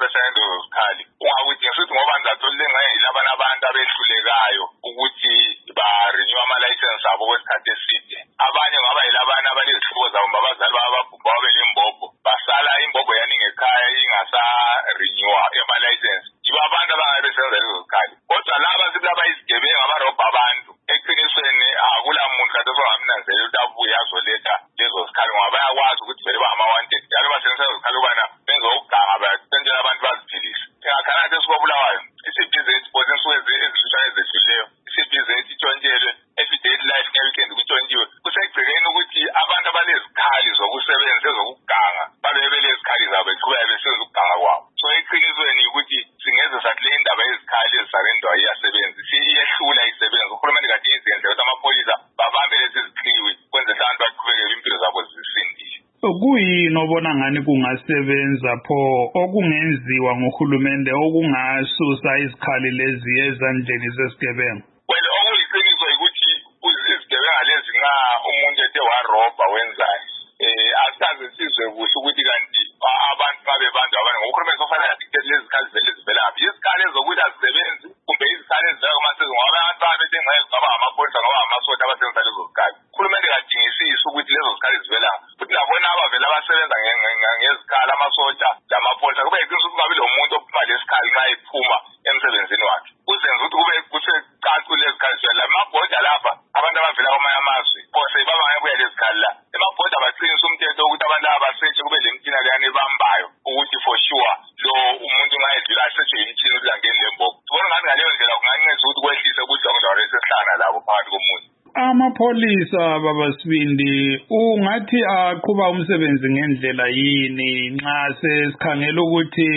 besebenza izikhali ungakuthi futhi ngoba ngizathola ngayilabana abantu abehlulekayo ukuthi ba-renew ama-license abo kwesikhathi eside abanye ngaba yilabana abanezihlobo zabo babazali bababhubha belembobo basala imbobo yaningi ekhaya ingasa-renewa ama-license yibo abantu abangabe besenza lezo zikhali kodwa laba silaba izigebengu abarobha abantu eqinisweni akula muntu kade songamnanzela ukuthi abuye azoletha lezo zikhali ngoba bayakwazi ukuthi vele bangama-wanted njalo basebenzisa lezo zikhali ukubana benze ukuganga benzela abantu baziphilise engakhanathi esikobulawayo i-CBZ bose ensuku ezilutshwane ezedlulileyo i-CBZ itshontshelwe everyday life nge-weekend kutshontshiwe kusekugcekeni ukuthi abantu abalezikhali zokusebenza ezokuganga babe belezikhali zabo beqhubeka besenza ukuganga kwabo so eqinisweni ukuthi singeze sathi le indaba yezikhali ezisarendwa iyasebenza iyehlula isebenza uhulumende kade izenze ukuthi amapholisa babambe lezi zikhiwi kwenzela abantu baqhubeke impilo zabo zisindile. Kuyini obona ngani kungasebenza pho okungenziwa nguhulumende okungasusa izikhali lezi ezandleni zesigebengu? Well, okuyiqiniso ukuthi izigebenga lezi nxa umuntu ethe warobha wenzayo asikaze sizwe kuhle ukuthi kanti abantu babebantu abanye ngokukhulumela sofanele adictate lezi zikhali vele zivelaphi izikhali ezokuthi azisebenzi kumbe izikhali ezivela kumasezi ngoba abantu babethe ngeke kwaba amapholisa ngoba amasosha abasebenza lezo zikhali uhulumende kadingisisi ukuthi lezo zikhali zivelaphi futhi labona abavele abasebenza ngezikhali amasotsha lamapholisa kube yiqiniso ukuthi kungabi lo muntu ophuma lesikhali nxa ephuma emsebenzini wakhe kuzenza ukuthi kube kusecacule lezikhali zivela amabhoda lapha abantu abavela kwamanye amazwe phose babangebuya lezikhali la emabhoda baqinisa umthetho ukuthi abantu laba basetshe kube le mtshina leyana ebambayo ukuthi for sure lo umuntu nxa edlula asetshe imtshina ukuthi angeni lembobo sibona ngathi ngaleyo ndlela kungancedisa ukuthi kwehlise ubudlongondlwane esesihlangana labo phakathi komuntu. Amapholisa babasibindi ungathi aqhuba umsebenzi ngendlela yini nxa sesikhangela ukuthi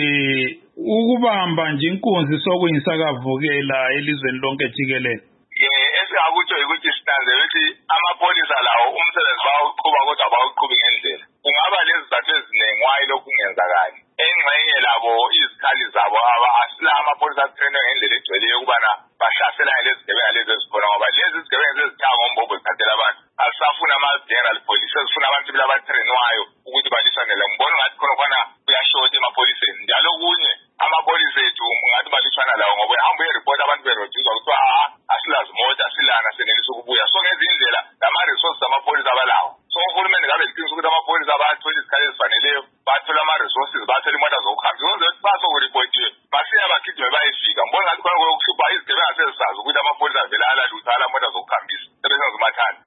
ukubamba nje inkunzi sokuyisakavukela elizweni lonke jikelele? Esingakutsho ukuthi sinanzele ukuthi amapholisa lawo umsebenzi bawuqhuba kodwa bawuqhubi ngendlela kungaba lezizathu eziningi waye lokhu kungenzakali engxenye labo izikhali zabo asila amapholisa atrainwe ngendlela egcweleyo ukubana bahlasela lezigebenga lezi ezikhona ngoba lezi zigebenga zezithanga ngombobo zithathela abantu asisafuna ama-general police ezifuna abantu bila abatrainwayo ukuthi balisane la ngibona ngathi khona kuyashota emapholiseni njalo kunye amapholisa ethu ngathi balisana lawo ngoba uyahamba uyeripota abantu berojuzwa kuthiwa asilazi mota silana senelisa ukubuya so ngezinye indlela lama-resources amapholisa abalawo so uhulumende ngabe liqinisa ukuthi amapholisa